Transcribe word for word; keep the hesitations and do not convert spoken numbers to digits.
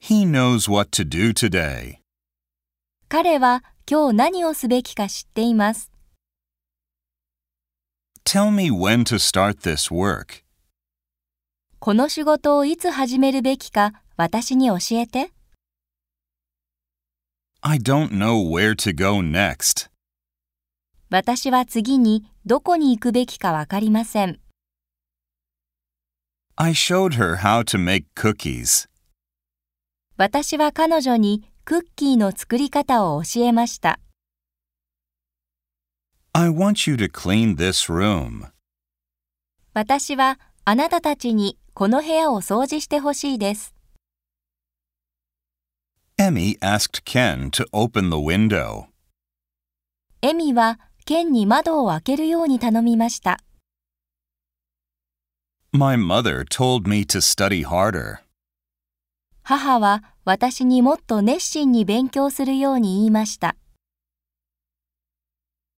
He knows what to do today. 彼は今日何をすべきか知っています。 Tell me when to start this work. この仕事をいつ始めるべきか私に教えて。 I don't know where to go next. 私は次にどこに行くべきかわかりません。 I showed her how to make cookies. 私は彼女にクッキーの作り方を教えました。 I want you to clean this room. 私はあなたたちにこの部屋を掃除してほしいです。 Emmy asked Ken to open the window. エミはケンに窓を開けるように頼みました。 My mother told me to study harder. 母は私にもっと熱心に勉強するように言いました。